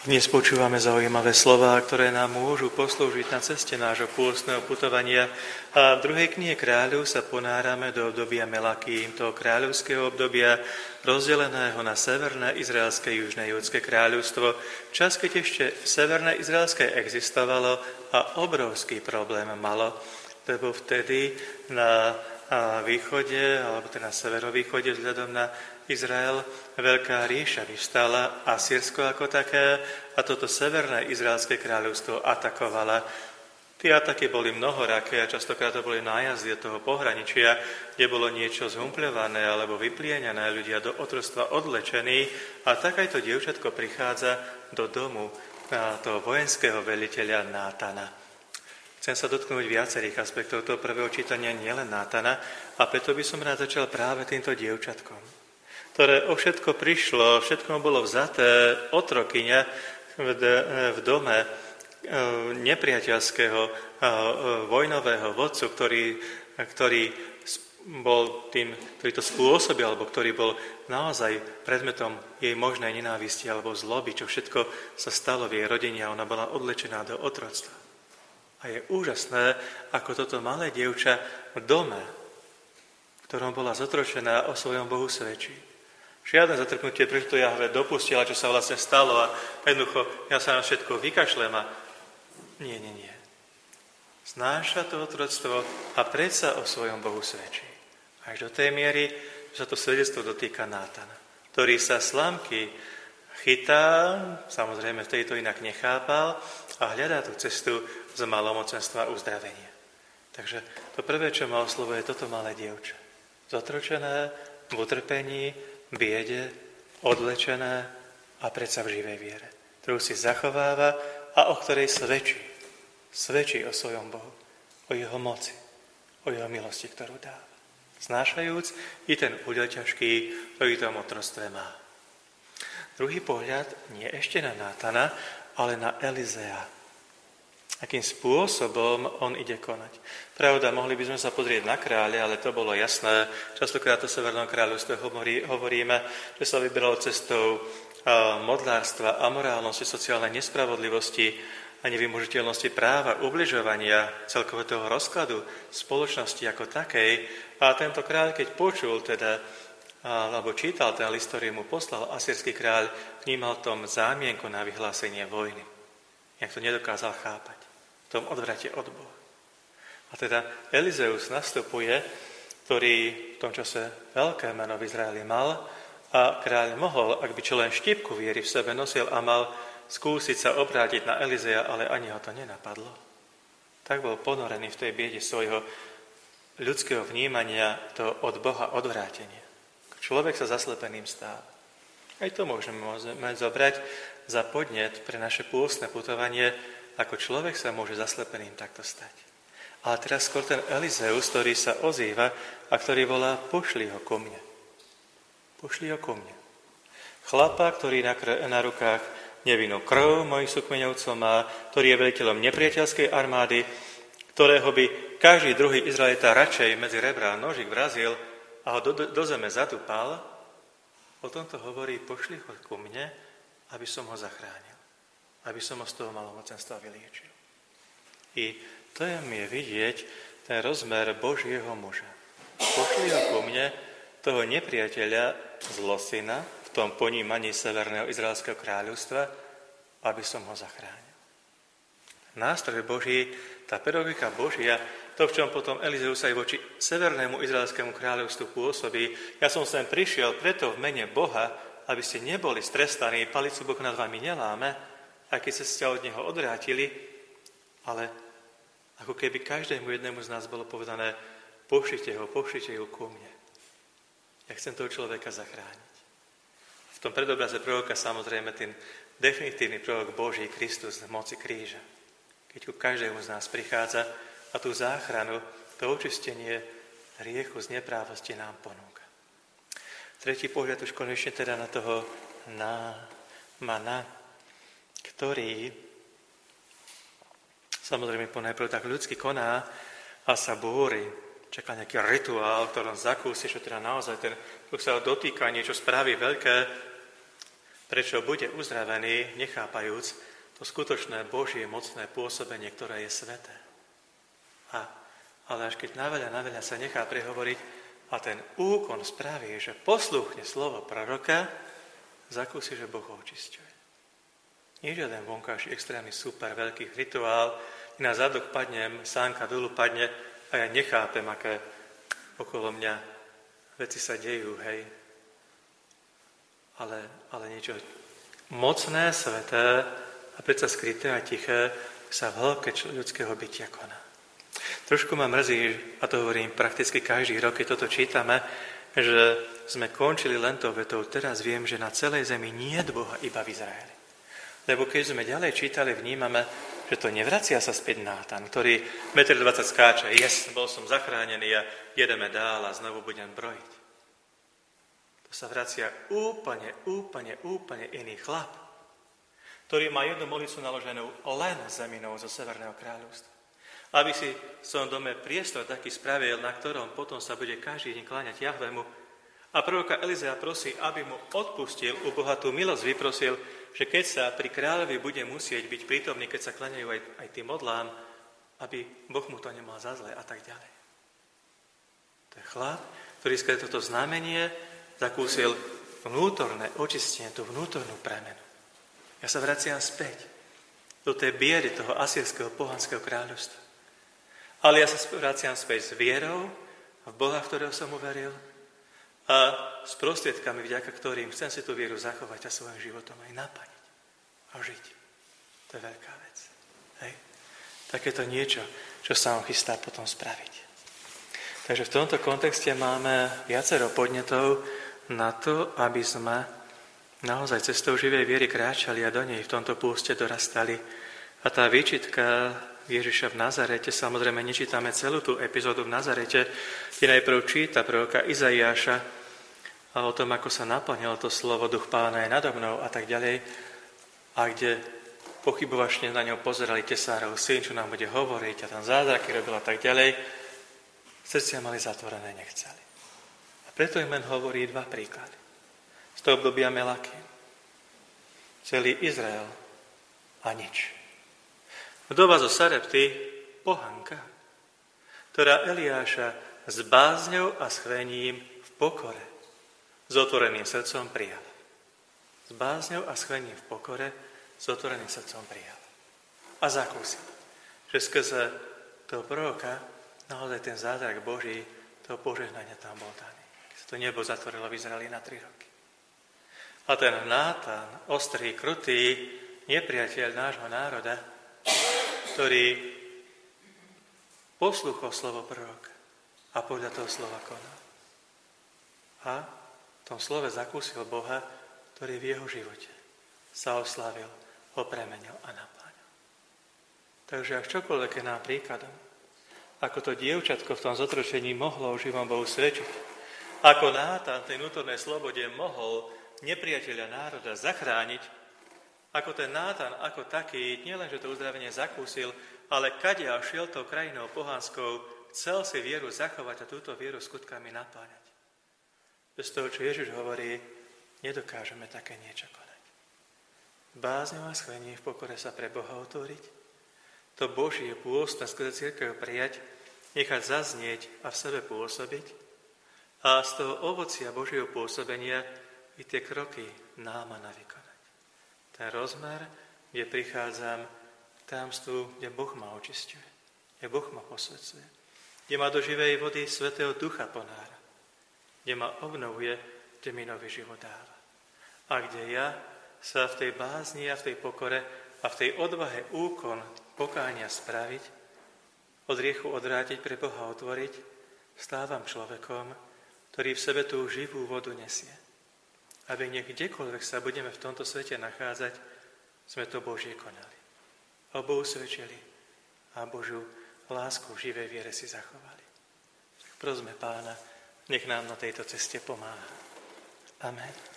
Dnes počúvame zaujímavé slová, ktoré nám môžu poslúžiť na ceste nášho pôstneho putovania. A v druhej knihe Kráľov sa ponárame do obdobia Melakím, toho kráľovského obdobia, rozdeleného na Severné izraelské Južné Júdske kráľovstvo. Čas, keď ešte Severné izraelské existovalo a obrovský problém malo, lebo vtedy na východe, alebo teda na severovýchode vzhľadom na Izrael, veľká ríša vyvstala, Asýrsko ako také, a toto severné izraelské kráľovstvo atakovala. Tie ataky boli mnohoraké a častokrát to boli nájazdy do toho pohraničia, kde bolo niečo zhumpľované alebo vyplienené, ľudia do otroctva odlečení, a tak aj to dievčatko prichádza do domu toho vojenského veliteľa Nátana. Chcem sa dotknúť viacerých aspektov toho prvého čítania, nielen Nátana, a preto by som rád začal práve týmto dievčatkom, ktoré o všetko prišlo, všetko bolo vzaté, otrokyňa v dome nepriateľského vojnového vodcu, ktorý bol tým, ktorý to spôsobil, alebo ktorý bol naozaj predmetom jej možnej nenávisti alebo zloby, čo všetko sa stalo v jej rodine, a ona bola odlečená do otroctva. A je úžasné, ako toto malé dievča v dome, v ktorom bola zotročená, o svojom Bohu svedčí. Žiadne zatrpnutie, prečo to Jahve dopustila, čo sa vlastne stalo, a jednoducho ja sa na všetko vykašlem a nie. Znáša to otroctvo a predsa o svojom Bohu svedčí. Až do tej miery, že sa to svedectvo dotýka Nátana, ktorý sa slámky chytá, samozrejme vtedy to inak nechápal, a hľadá tú cestu z malomocenstva a uzdravenia. Takže to prvé, čo ma oslovuje, je toto malé dievča. Zotročené, v utrpení, biede, odlečené a predsa v živej viere, ktorú si zachováva a o ktorej svedčí o svojom Bohu, o jeho moci, o jeho milosti, ktorú dáva. Znášajúc i ten údel ťažký, ktorý v tom otroctve má. Druhý pohľad nie ešte na Nátana, ale na Elizea. Akým spôsobom on ide konať. Pravda, mohli by sme sa pozrieť na kráľa, ale to bolo jasné. Častokrát o Severnom kráľovstve hovoríme, že sa vybralo cestou modlárstva, amorálnosti, sociálnej nespravodlivosti a nevymožiteľnosti práva, ubližovania, celkového toho rozkladu spoločnosti ako takej. A tento kráľ, keď počul alebo čítal ten list, ktorý mu poslal asýrsky kráľ, vnímal tom zámienku na vyhlásenie vojny. Jak to nedokázal chápať. V tom odvrate od Boha. A teda Elizeus nastupuje, ktorý v tom čase veľké meno v Izraeli mal, a kráľ mohol, ak by čo len štipku viery v sebe nosil a mal, skúsiť sa obrátiť na Elizea, ale ani ho to nenapadlo. Tak bol ponorený v tej biede svojho ľudského vnímania, to od Boha odvrátenie. Človek sa zaslepeným stáva. Aj to môžeme zobrať za podnet pre naše pôstne putovanie, ako človek sa môže zaslepeným takto stať. Ale teraz skôr ten Elizeus, ktorý sa ozýva a ktorý volá: pošli ho ku mne. Pošli ho ku mne. Chlapa, ktorý na rukách nevinnú krv mojich sukmeňovcov má, ktorý je veliteľom nepriateľskej armády, ktorého by každý druhý Izraelita radšej medzi rebra a nožík vrazil a ho do zeme zatúpal, o tomto hovorí: pošli ho ku mne, aby som ho zachránil, aby som ho z toho malomocenstva vyliečil. I to je vidieť ten rozmer Božieho muža. Pošli ho ku mne, toho nepriateľa, zlosina, v tom ponímaní Severného izraelského kráľovstva, aby som ho zachránil. Nástroj Boží, tá pedagogika Božia, to, v čom potom Elizeus aj voči Severnému izraelskému kráľovstvu pôsobí: ja som sem prišiel preto v mene Boha, aby ste neboli strestaní, palicu Boh nad vami neláme, aj keď ste od neho odvrátili, ale ako keby každému jednému z nás bolo povedané: pošlite ho ku mne. Ja chcem toho človeka zachrániť. V tom predobraze proroka samozrejme ten definitívny prorok Boží, Kristus v moci kríža. Keď ku každému z nás prichádza a tú záchranu, to očistenie hriechu z neprávosti nám ponúka. Tretí pohľad už konečne teda na toho Námana, ktorý samozrejme ponajprv tak ľudsky koná a sa búri. Čaká nejaký rituál, v ktorom zakúsi, že teda naozaj ten, kto sa dotýka, niečo spraví veľké. prečo bude uzdravený, nechápajúc to skutočné Božie mocné pôsobenie, ktoré je sveté. Ale až keď naveľa sa nechá prehovoriť a ten úkon spraví, že poslúchne slovo proroka, zakúsi, že Boh ho očisťuje. Nie žiaden vonkajší extrémny super veľký rituál, na zadok padnem, sánka dolu padne a ja nechápem, aké okolo mňa veci sa dejú, hej. Ale niečo mocné, sveté a predsa skryté a tiché sa v hĺbke ľudského bytia koná. Trošku ma mrzí, a to hovorím prakticky každý rok, keď toto čítame, že sme končili len tou vetou, teraz viem, že na celej zemi nie je Boha, iba v Izraeli. Lebo keď sme ďalej čítali, vnímame, že to nevracia sa späť Nátan, ktorý 1,20 m skáče, bol som zachránený a jedeme dál a znovu budem brojiť. To sa vracia úplne iný chlap, ktorý má jednu molicu naloženú len zeminou zo Severného kráľovstva. Aby si v svojom dome priestor taký spravil, na ktorom potom sa bude každý deň kláňať Jahvemu. A proroka Elizea prosí, aby mu odpustil, u Boha tú milosť vyprosil, že keď sa pri kráľovi bude musieť byť prítomný, keď sa kláňajú aj tým modlám, aby Boh mu to nemal za zlé a tak ďalej. To je chlap, ktorý skrze toto znamenie zakúsil vnútorné očistenie, tú vnútornú premenu. Ja sa vraciam späť do tej biedy toho asýrskeho pohanského kráľovstva. Ale ja sa vraciam späť s vierou v Boha, v ktorého som uveril, a s prostriedkami, vďaka ktorým chcem si tú vieru zachovať a svojím životom aj naplniť a žiť. To je veľká vec. Hej? Takéto niečo, čo sa on chystá potom spraviť. Takže v tomto kontexte máme viacero podnetov na to, aby sme naozaj cestou živej viery kráčali a do nej v tomto púste dorastali. A tá výčitka Ježiša v Nazarete, samozrejme nečítame celú tú epizódu v Nazarete, kde najprv číta proroka Izaiáša a o tom, ako sa naplnilo to slovo Duch Pána je nado mnou a tak ďalej, a kde pochybovačne na ňou pozerali tesárov syn, čo nám bude hovoriť a tam zázraky robil a tak ďalej, srdcia mali zatvorené, nechceli. A preto im len hovorí dva príklady. Z toho obdobia Melaky. Celý Izrael a nič. Vdova zo Sarepty, pohanka, ktorá Eliáša s bázňou a schvením v pokore, s otvoreným srdcom prijala. S bázňou a schvením v pokore, s otvoreným srdcom prijala. A zakúsila, že skrze toho proroka naozaj ten zázrak Boží, toho požehnania tam bol daný. Keď sa to nebo zatvorilo v Izraeli na 3 roky. A ten Nátan, ostrý, krutý, nepriateľ nášho národa, ktorý poslúchol slovo proroka a podľa toho slova konal. A v tom slove zakúsil Boha, ktorý v jeho živote sa oslávil, ho premenil a naplňal. Takže ak čokoľvek je nám príkladom, ako to dievčatko v tom zotročení mohlo o živom Bohu svedčiť, ako Nátan v tej vnútornej slobode mohol nepriateľa národa zachrániť, ako ten Nátan, ako taký, nielenže to uzdravenie zakúsil, ale kadiaľ šiel tou krajinou pohanskou, chcel si vieru zachovať a túto vieru skutkami napáňať. Bez toho, čo Ježiš hovorí, nedokážeme také niečo konať. Bázňou a schvením v pokore sa pre Boha otvoriť, to Božie pôstne skrze cirkev prijať, nechať zaznieť a v sebe pôsobiť a z toho ovocia Božieho pôsobenia i tie kroky náma vykonať. Ten rozmer, kde prichádzam k tajomstvu, kde Boh ma očisťuje, kde Boh ma posvedzuje, kde ma do živej vody Svätého Ducha ponára, kde ma obnovuje, kde mi nový život dáva. A kde ja sa v tej bázni a v tej pokore a v tej odvahe úkon pokánia spraviť, od hriechu odvrátiť, pre Boha otvoriť, stávam človekom, ktorý v sebe tú živú vodu nesie. Aby nech kdekoľvek sa budeme v tomto svete nachádzať, sme to Božie konali. O Bohu svedčili a Božiu lásku v živej viere si zachovali. Tak prosme Pána, nech nám na tejto ceste pomáha. Amen.